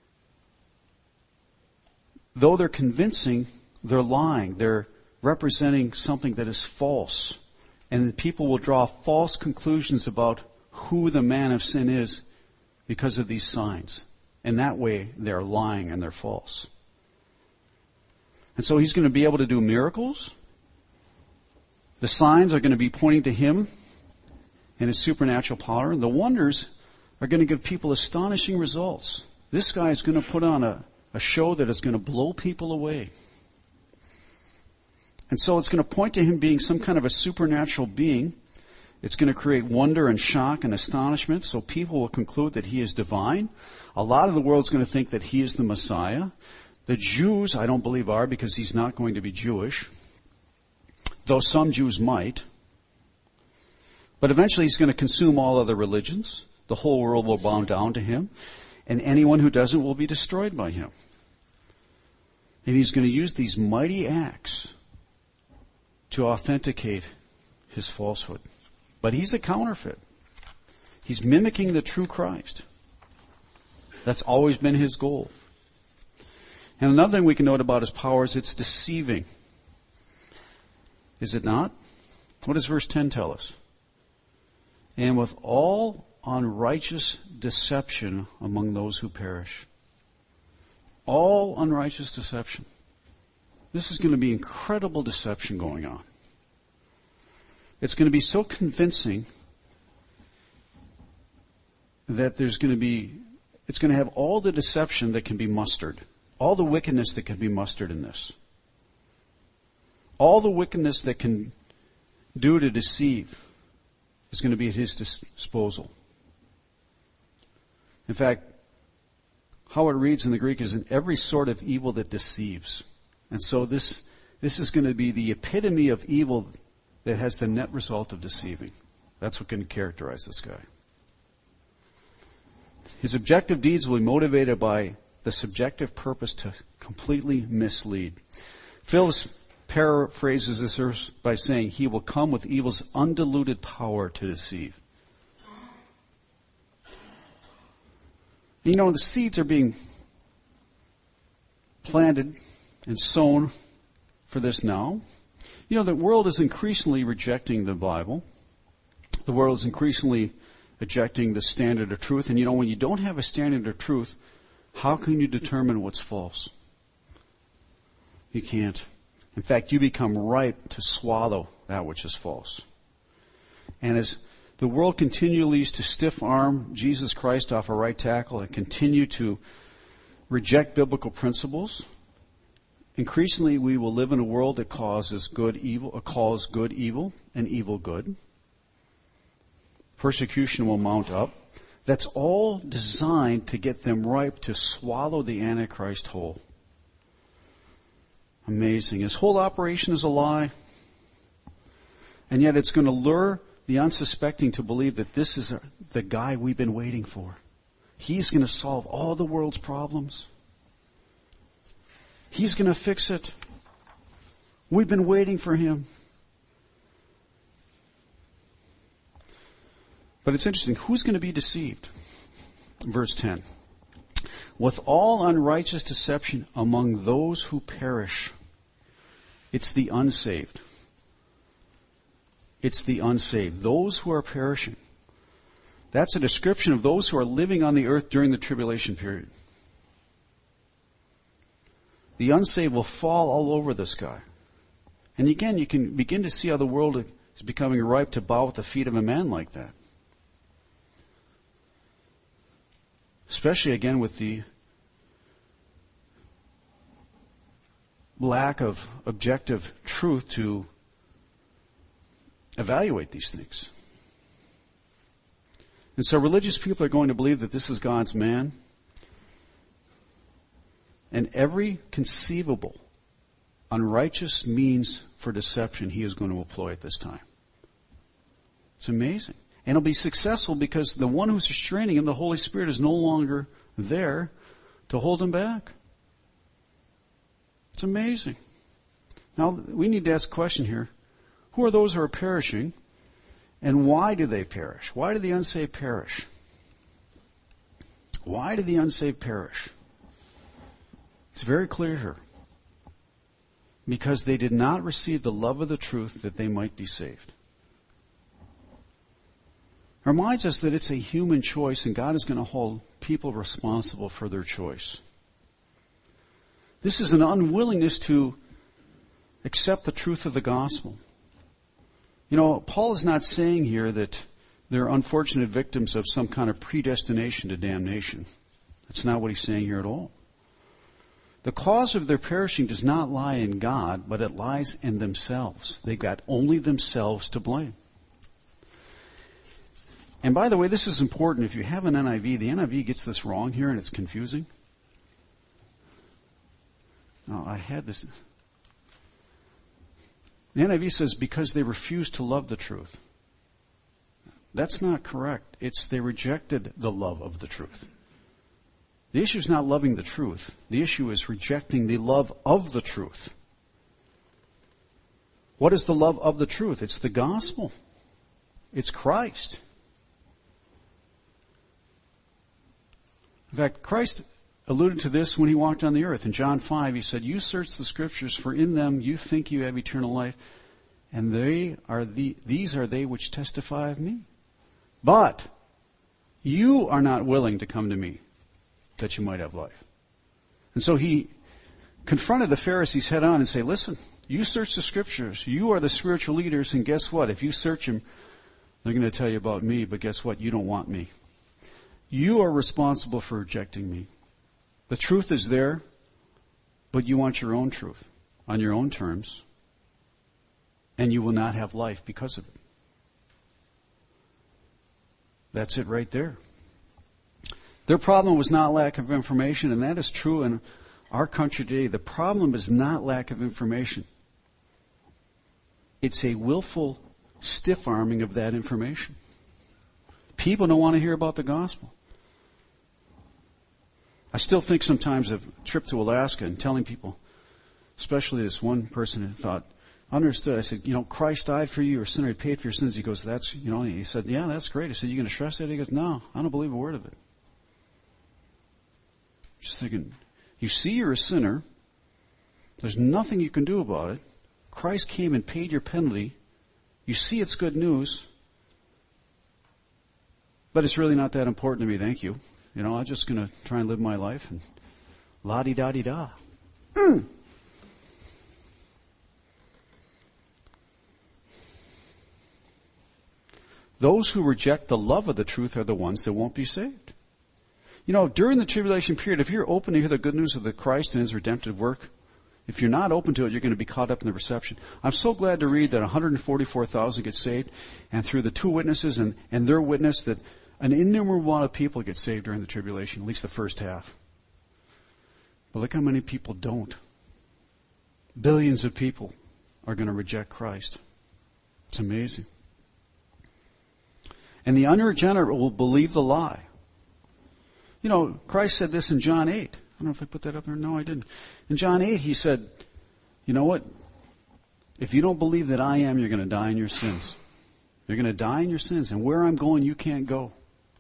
A: though they're convincing, they're lying. They're representing something that is false. And people will draw false conclusions about who the man of sin is because of these signs. And that way they're lying and they're false. And so he's going to be able to do miracles. The signs are going to be pointing to him and his supernatural power. The wonders are going to give people astonishing results. This guy is going to put on a, a show that is going to blow people away. And so it's going to point to him being some kind of a supernatural being. It's going to create wonder and shock and astonishment, so people will conclude that he is divine. A lot of the world is going to think that he is the Messiah. The Jews, I don't believe, are, because he's not going to be Jewish, though some Jews might. But eventually he's going to consume all other religions. The whole world will bow down to him, and anyone who doesn't will be destroyed by him. And he's going to use these mighty acts to authenticate his falsehood. But he's a counterfeit. He's mimicking the true Christ. That's always been his goal. And another thing we can note about his power is it's deceiving. Is it not? What does verse ten tell us? And with all unrighteous deception among those who perish. All unrighteous deception. This is going to be incredible deception going on. It's going to be so convincing that there's going to be, it's going to have all the deception that can be mustered. All the wickedness that can be mustered in this. All the wickedness that can do to deceive is going to be at his disposal. In fact, how it reads in the Greek is in every sort of evil that deceives. And so this, this is going to be the epitome of evil that has the net result of deceiving. That's what can characterize this guy. His objective deeds will be motivated by the subjective purpose to completely mislead. Phillips paraphrases this verse by saying, he will come with evil's undiluted power to deceive. You know, the seeds are being planted and sown for this now. You know, the world is increasingly rejecting the Bible. The world is increasingly rejecting the standard of truth. And you know, when you don't have a standard of truth, how can you determine what's false? You can't. In fact, you become ripe to swallow that which is false. And as the world continues to stiff-arm Jesus Christ off a right tackle and continue to reject biblical principles, increasingly we will live in a world that causes good evil, or calls good evil and evil good. Persecution will mount up. That's all designed to get them ripe to swallow the Antichrist whole. Amazing. His whole operation is a lie. And yet it's going to lure the unsuspecting to believe that this is the guy we've been waiting for. He's going to solve all the world's problems. He's going to fix it. We've been waiting for him. But it's interesting. Who's going to be deceived? Verse ten. With all unrighteous deception among those who perish. It's the unsaved. It's the unsaved. Those who are perishing. That's a description of those who are living on the earth during the tribulation period. The unsaved will fall all over this guy. And again, you can begin to see how the world is becoming ripe to bow at the feet of a man like that. Especially again with the lack of objective truth to evaluate these things. And so religious people are going to believe that this is God's man. And every conceivable unrighteous means for deception he is going to employ at this time. It's amazing. And it'll be successful because the one who's restraining him, the Holy Spirit, is no longer there to hold him back. It's amazing. Now, we need to ask a question here. Who are those who are perishing, and why do they perish? Why do the unsaved perish? Why do the unsaved perish? It's very clear here. Because they did not receive the love of the truth that they might be saved. It reminds us that it's a human choice, and God is going to hold people responsible for their choice. This is an unwillingness to accept the truth of the gospel. You know, Paul is not saying here that they're unfortunate victims of some kind of predestination to damnation. That's not what he's saying here at all. The cause of their perishing does not lie in God, but it lies in themselves. They've got only themselves to blame. And by the way, this is important. If you have an N I V, the N I V gets this wrong here and it's confusing. No, I had this. The N I V says, because they refused to love the truth. That's not correct. It's they rejected the love of the truth. The issue is not loving the truth. The issue is rejecting the love of the truth. What is the love of the truth? It's the gospel. It's Christ. In fact, Christ alluded to this when he walked on the earth. In John five, he said, you search the scriptures, for in them you think you have eternal life, and they are the, these are they which testify of me. But you are not willing to come to me, that you might have life. And so he confronted the Pharisees head on and say, listen, you search the scriptures. You are the spiritual leaders, and guess what? If you search them, they're going to tell you about me, but guess what? You don't want me. You are responsible for rejecting me. The truth is there, but you want your own truth on your own terms, and you will not have life because of it. That's it right there. Their problem was not lack of information, and that is true in our country today. The problem is not lack of information. It's a willful stiff-arming of that information. People don't want to hear about the gospel. I still think sometimes of a trip to Alaska and telling people, especially this one person who thought, understood. I said, you know, Christ died for you, you're a sinner, he paid for your sins. He goes, that's, you know, he said, yeah, that's great. I said, you going to trust that? He goes, no, I don't believe a word of it. Just thinking, you see you're a sinner. There's nothing you can do about it. Christ came and paid your penalty. You see it's good news. But it's really not that important to me, thank you. You know, I'm just going to try and live my life and la-di-da-di-da. Mm. Those who reject the love of the truth are the ones that won't be saved. You know, during the tribulation period, if you're open to hear the good news of the Christ and His redemptive work, if you're not open to it, you're going to be caught up in the reception. I'm so glad to read that one hundred forty-four thousand get saved, and through the two witnesses and, and their witness that an innumerable amount of people get saved during the tribulation, at least the first half. But look how many people don't. Billions of people are going to reject Christ. It's amazing. And the unregenerate will believe the lie. You know, Christ said this in John eight. I don't know if I put that up there. No, I didn't. In John eight, He said, you know what? If you don't believe that I am, you're going to die in your sins. You're going to die in your sins. And where I'm going, you can't go.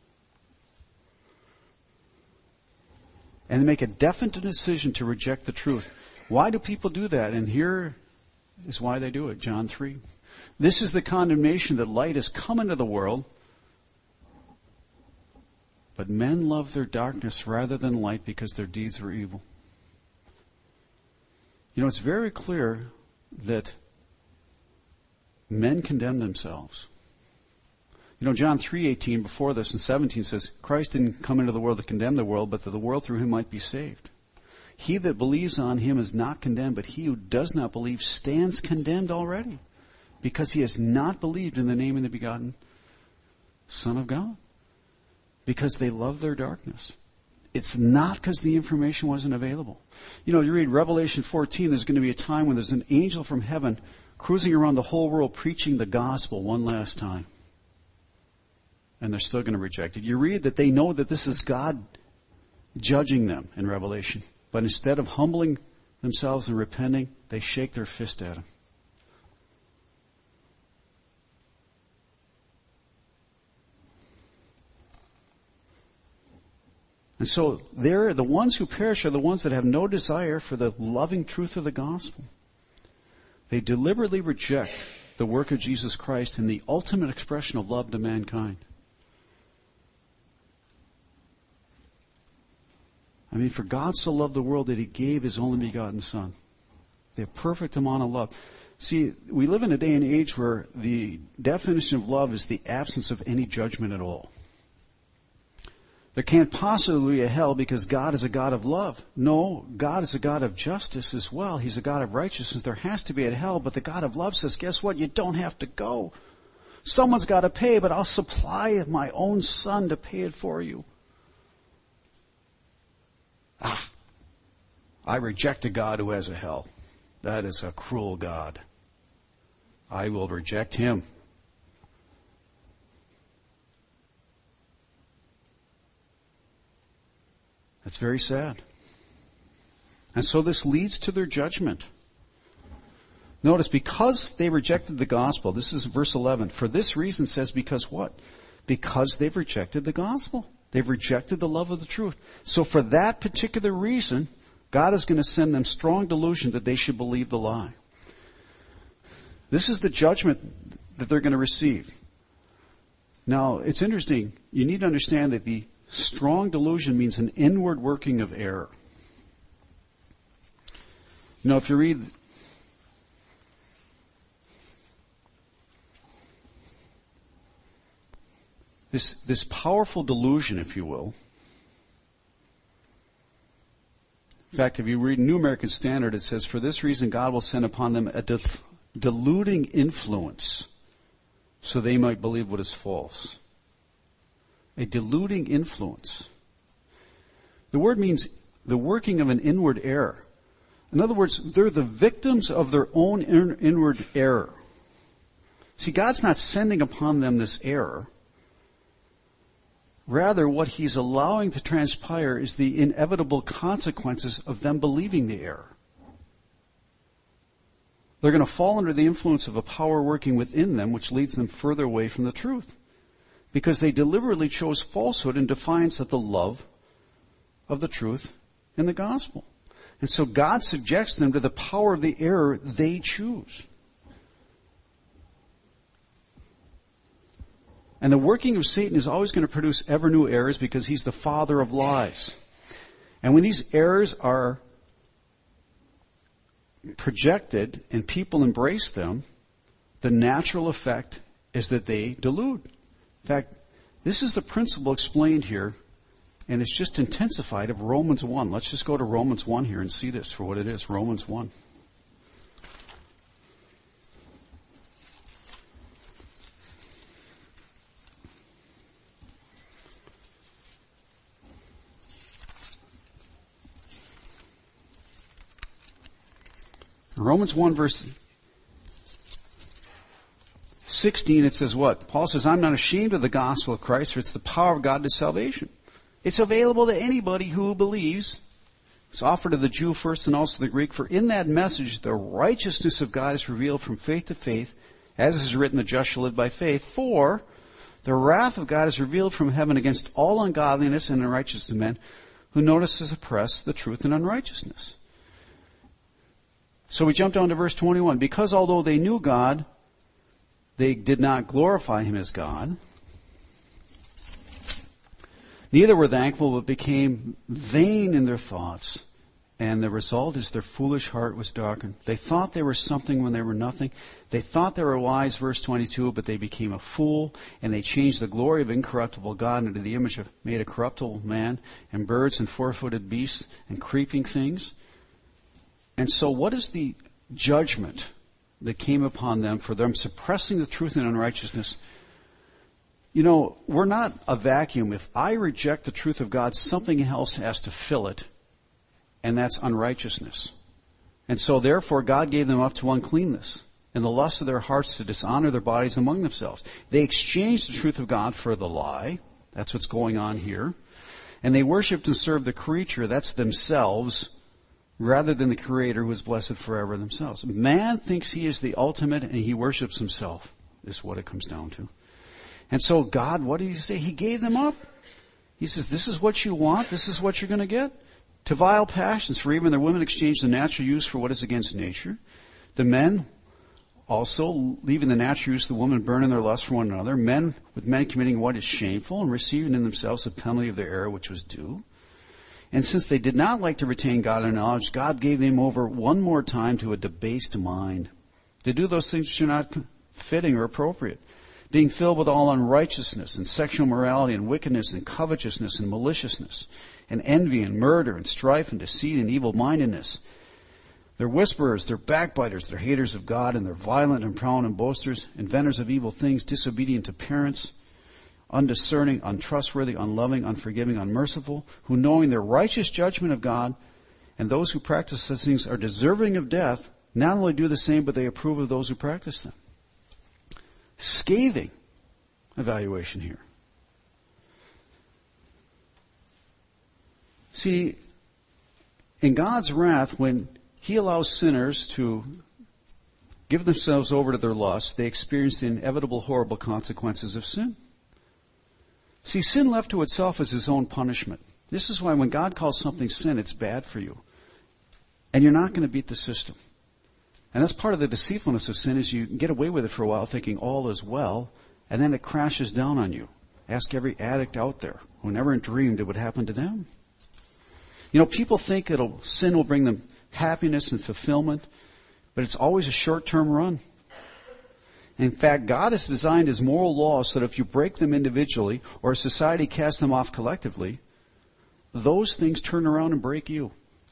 A: And make a definite decision to reject the truth. Why do people do that? And here is why they do it. John three. This is the condemnation that light has come into the world, but men love their darkness rather than light because their deeds were evil. You know, it's very clear that men condemn themselves. You know, John three eighteen, before this, and seventeen says, Christ didn't come into the world to condemn the world, but that the world through Him might be saved. He that believes on Him is not condemned, but he who does not believe stands condemned already, because he has not believed in the name of the begotten Son of God. Because they love their darkness. It's not because the information wasn't available. You know, you read Revelation fourteen, there's going to be a time when there's an angel from heaven cruising around the whole world preaching the gospel one last time. And they're still going to reject it. You read that they know that this is God judging them in Revelation. But instead of humbling themselves and repenting, they shake their fist at Him. And so they're the ones who perish are the ones that have no desire for the loving truth of the gospel. They deliberately reject the work of Jesus Christ and the ultimate expression of love to mankind. I mean, for God so loved the world that He gave His only begotten Son. The perfect amount of love. See, we live in a day and age where the definition of love is the absence of any judgment at all. There can't possibly be a hell because God is a God of love. No, God is a God of justice as well. He's a God of righteousness. There has to be a hell, but the God of love says, guess what? You don't have to go. Someone's got to pay, but I'll supply my own Son to pay it for you. Ah, I reject a God who has a hell. That is a cruel God. I will reject Him. That's very sad. And so this leads to their judgment. Notice, because they rejected the gospel, this is verse eleven, for this reason says, because what? Because they've rejected the gospel. They've rejected the love of the truth. So for that particular reason, God is going to send them strong delusion that they should believe the lie. This is the judgment that they're going to receive. Now, it's interesting. You need to understand that the strong delusion means an inward working of error. You know, if you read this, this powerful delusion, if you will. In fact, if you read New American Standard, it says, for this reason God will send upon them a de- deluding influence so they might believe what is false. A deluding influence. The word means the working of an inward error. In other words, they're the victims of their own in- inward error. See, God's not sending upon them this error. Rather, what he's allowing to transpire is the inevitable consequences of them believing the error. They're going to fall under the influence of a power working within them which leads them further away from the truth, because they deliberately chose falsehood in defiance of the love of the truth in the gospel. And so God subjects them to the power of the error they choose. And the working of Satan is always going to produce ever new errors because he's the father of lies. And when these errors are projected and people embrace them, the natural effect is that they delude. In fact, this is the principle explained here, and it's just intensified of Romans one. Let's just go to Romans one here and see this for what it is. Romans one. Romans one verse sixteen, it says what? Paul says, I'm not ashamed of the gospel of Christ, for it's the power of God to salvation. It's available to anybody who believes. It's offered to the Jew first and also the Greek. For in that message, the righteousness of God is revealed from faith to faith, as is written, the just shall live by faith. For the wrath of God is revealed from heaven against all ungodliness and unrighteousness of men, who notice to suppress the truth in unrighteousness. So we jump down to verse twenty-one. Because although they knew God, they did not glorify him as God. Neither were thankful, but became vain in their thoughts. And the result is their foolish heart was darkened. They thought they were something when they were nothing. They thought they were wise, verse twenty-two, but they became a fool, and they changed the glory of incorruptible God into the image of made a corruptible man, and birds and four-footed beasts and creeping things. And so what is the judgment that came upon them for them suppressing the truth in unrighteousness? You know, we're not a vacuum. If I reject the truth of God, something else has to fill it, and that's unrighteousness. And so therefore God gave them up to uncleanness and the lust of their hearts to dishonor their bodies among themselves. They exchanged the truth of God for the lie. That's what's going on here. And they worshiped and served the creature, that's themselves, rather than the Creator who is blessed forever themselves. Man thinks he is the ultimate and he worships himself, is what it comes down to. And so God, what did he say? He gave them up. He says, this is what you want, this is what you're going to get. To vile passions, for even their women exchanged the natural use for what is against nature. The men also, leaving the natural use of the woman, burning their lust for one another. Men with men committing what is shameful and receiving in themselves the penalty of their error which was due. And since they did not like to retain God in knowledge, God gave them over one more time to a debased mind, to do those things which are not fitting or appropriate, being filled with all unrighteousness and sexual morality and wickedness and covetousness and maliciousness and envy and murder and strife and deceit and evil-mindedness. They're whisperers, they're backbiters, they're haters of God, and they're violent and proud and boasters, inventors of evil things, disobedient to parents, undiscerning, untrustworthy, unloving, unforgiving, unmerciful, who knowing the righteous judgment of God, and those who practice such things are deserving of death, not only do the same, but they approve of those who practice them. Scathing evaluation here. See, in God's wrath, when he allows sinners to give themselves over to their lust, they experience the inevitable horrible consequences of sin. See, sin left to itself is his own punishment. This is why when God calls something sin, it's bad for you. And you're not going to beat the system. And that's part of the deceitfulness of sin, is you get away with it for a while thinking all is well, and then it crashes down on you. Ask every addict out there who never dreamed it would happen to them. You know, people think it'll, sin will bring them happiness and fulfillment, but it's always a short-term run. In fact, God has designed his moral laws so that if you break them individually or society casts them off collectively, those things turn around and break you.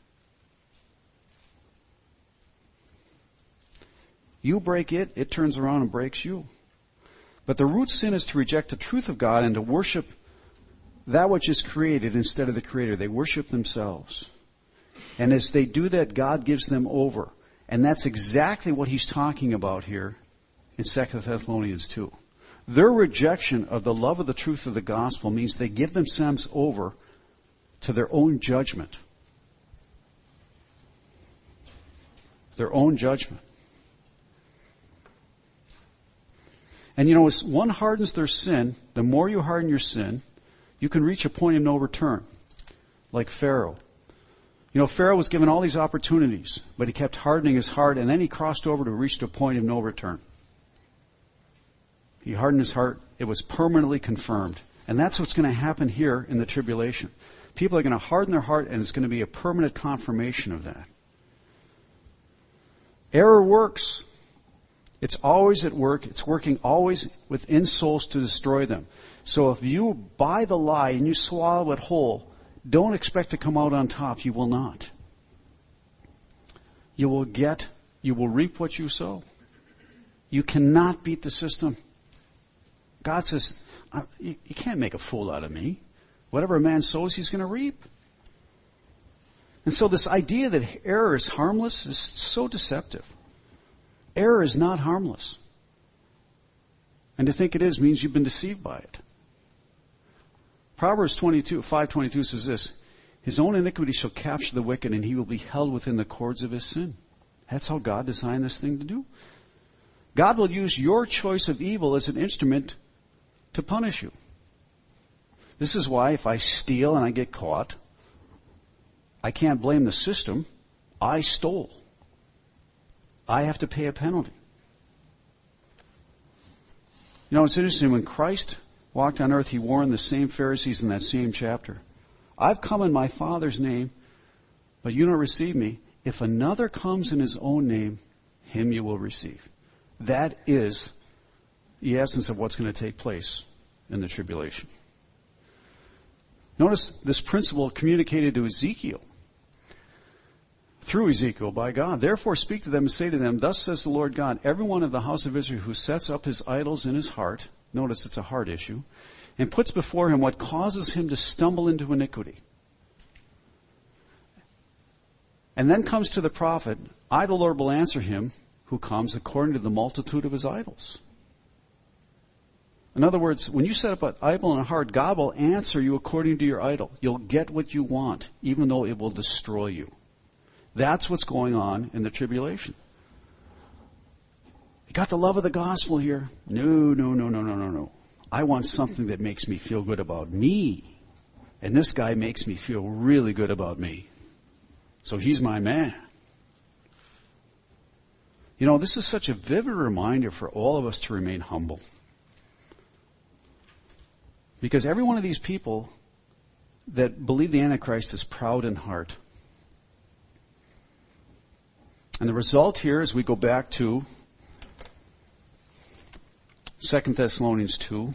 A: You break it, it turns around and breaks you. But the root sin is to reject the truth of God and to worship that which is created instead of the Creator. They worship themselves. And as they do that, God gives them over. And that's exactly what he's talking about here in Second Thessalonians two. Their rejection of the love of the truth of the gospel means they give themselves over to their own judgment. Their own judgment. And you know, as one hardens their sin, the more you harden your sin, you can reach a point of no return. Like Pharaoh. You know, Pharaoh was given all these opportunities, but he kept hardening his heart, and then he crossed over to reach a point of no return. He hardened his heart. It was permanently confirmed. And that's what's going to happen here in the tribulation. People are going to harden their heart, and it's going to be a permanent confirmation of that. Error works. It's always at work. It's working always within souls to destroy them. So if you buy the lie and you swallow it whole, don't expect to come out on top. You will not. You will get, you will reap what you sow. You cannot beat the system. God says, you, you can't make a fool out of me. Whatever a man sows, he's going to reap. And so this idea that error is harmless is so deceptive. Error is not harmless. And to think it is means you've been deceived by it. Proverbs twenty-two, five twenty-two says this, his own iniquity shall capture the wicked, and he will be held within the cords of his sin. That's how God designed this thing to do. God will use your choice of evil as an instrument to punish you. This is why if I steal and I get caught, I can't blame the system. I stole. I have to pay a penalty. You know, it's interesting. When Christ walked on earth, he warned the same Pharisees in that same chapter. I've come in my Father's name, but you don't receive me. If another comes in his own name, him you will receive. That is the essence of what's going to take place in the tribulation. Notice this principle communicated to Ezekiel, through Ezekiel by God. Therefore speak to them and say to them, thus says the Lord God, every one of the house of Israel who sets up his idols in his heart, notice it's a heart issue, and puts before him what causes him to stumble into iniquity. And then comes to the prophet, I the Lord will answer him who comes according to the multitude of his idols. In other words, when you set up an idol in a heart, God will answer you according to your idol. You'll get what you want, even though it will destroy you. That's what's going on in the tribulation. You got the love of the gospel here. No, no, no, no, no, no, no. I want something that makes me feel good about me. And this guy makes me feel really good about me. So he's my man. You know, this is such a vivid reminder for all of us to remain humble. Because every one of these people that believe the Antichrist is proud in heart. And the result here, as we go back to Second Thessalonians two,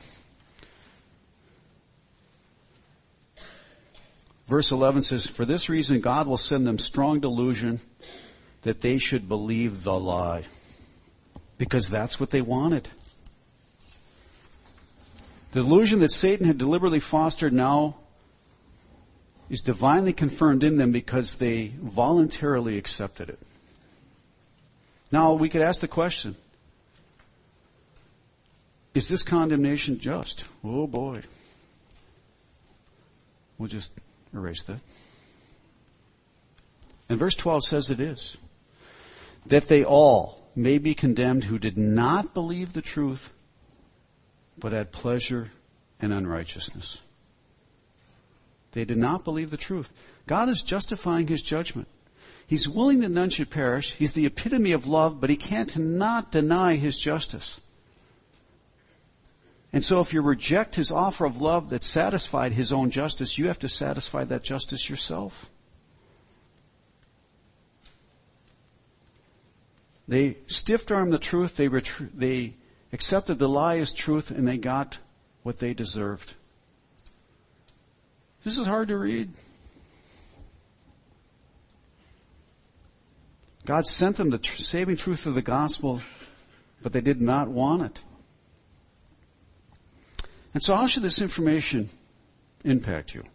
A: verse eleven says, for this reason God will send them strong delusion that they should believe the lie. Because that's what they wanted. The delusion that Satan had deliberately fostered now is divinely confirmed in them because they voluntarily accepted it. Now, we could ask the question, is this condemnation just? Oh boy. We'll just erase that. And verse twelve says it is. That they all may be condemned who did not believe the truth, but had pleasure in unrighteousness. They did not believe the truth. God is justifying his judgment. He's willing that none should perish. He's the epitome of love, but he can't not deny his justice. And so if you reject his offer of love that satisfied his own justice, you have to satisfy that justice yourself. They stiff-armed the truth. They, retru- they accepted the lie as truth, and they got what they deserved. This is hard to read. God sent them the tr- saving truth of the gospel, but they did not want it. And so how should this information impact you?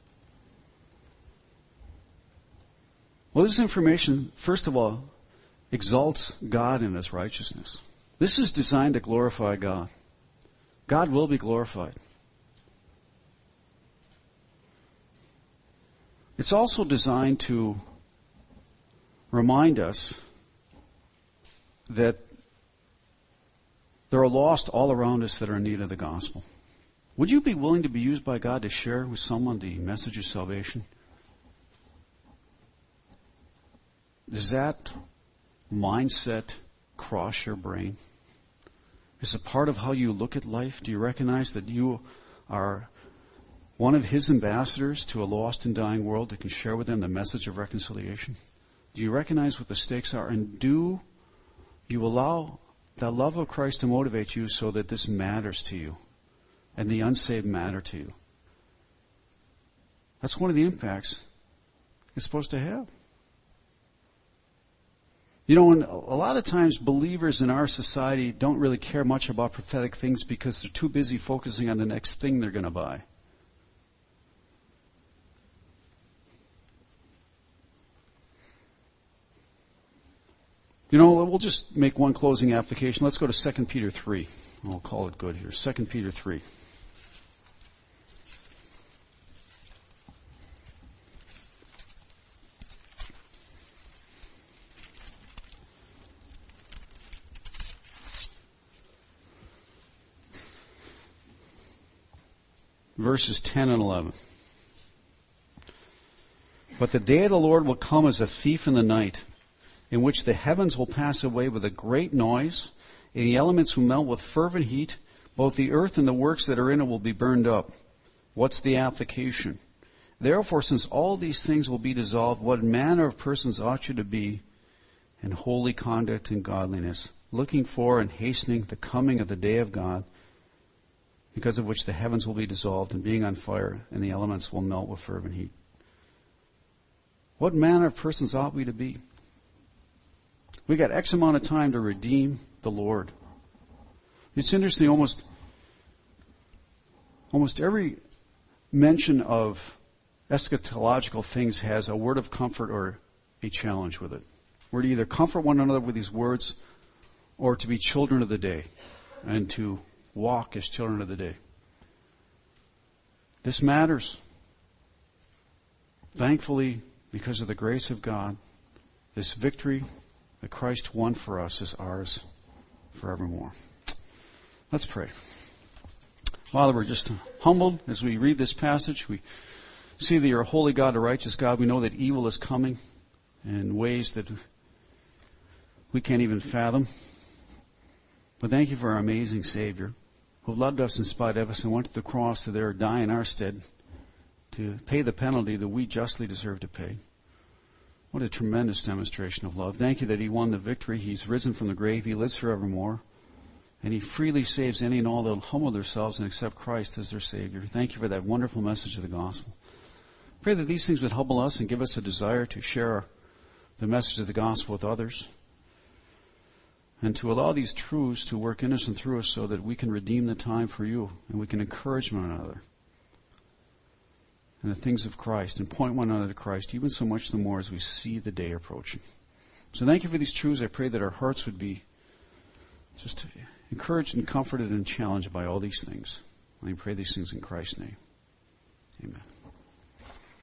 A: Well, this information, first of all, exalts God in his righteousness. This is designed to glorify God. God will be glorified. It's also designed to remind us that there are lost all around us that are in need of the gospel. Would you be willing to be used by God to share with someone the message of salvation? Does that mindset cross your brain? Is it part of how you look at life? Do you recognize that you are one of His ambassadors to a lost and dying world that can share with them the message of reconciliation? Do you recognize what the stakes are? And do you allow the love of Christ to motivate you so that this matters to you and the unsaved matter to you? That's one of the impacts it's supposed to have. You know, and a lot of times believers in our society don't really care much about prophetic things because they're too busy focusing on the next thing they're going to buy. You know, we'll just make one closing application. Let's go to Second Peter three. I'll call it good here. Second Peter three. Verses ten and eleven. But the day of the Lord will come as a thief in the night, in which the heavens will pass away with a great noise, and the elements will melt with fervent heat. Both the earth and the works that are in it will be burned up. What's the application? Therefore, since all these things will be dissolved, what manner of persons ought you to be in holy conduct and godliness, looking for and hastening the coming of the day of God, because of which the heavens will be dissolved and being on fire, and the elements will melt with fervent heat. What manner of persons ought we to be? We got X amount of time to redeem the Lord. It's interesting, almost, almost every mention of eschatological things has a word of comfort or a challenge with it. We're to either comfort one another with these words or to be children of the day and to walk as children of the day. This matters. Thankfully, because of the grace of God, this victory that Christ won for us is ours forevermore. Let's pray. Father, we're just humbled as we read this passage. We see that you're a holy God, a righteous God. We know that evil is coming in ways that we can't even fathom. But thank you for our amazing Savior, who loved us in spite of us and went to the cross to there die in our stead to pay the penalty that we justly deserve to pay. What a tremendous demonstration of love. Thank you that He won the victory. He's risen from the grave. He lives forevermore. And He freely saves any and all that will humble themselves and accept Christ as their Savior. Thank you for that wonderful message of the gospel. Pray that these things would humble us and give us a desire to share the message of the gospel with others, and to allow these truths to work in us and through us so that we can redeem the time for you and we can encourage one another in the things of Christ and point one another to Christ, even so much the more as we see the day approaching. So thank you for these truths. I pray that our hearts would be just encouraged and comforted and challenged by all these things. I pray these things in Christ's name. Amen.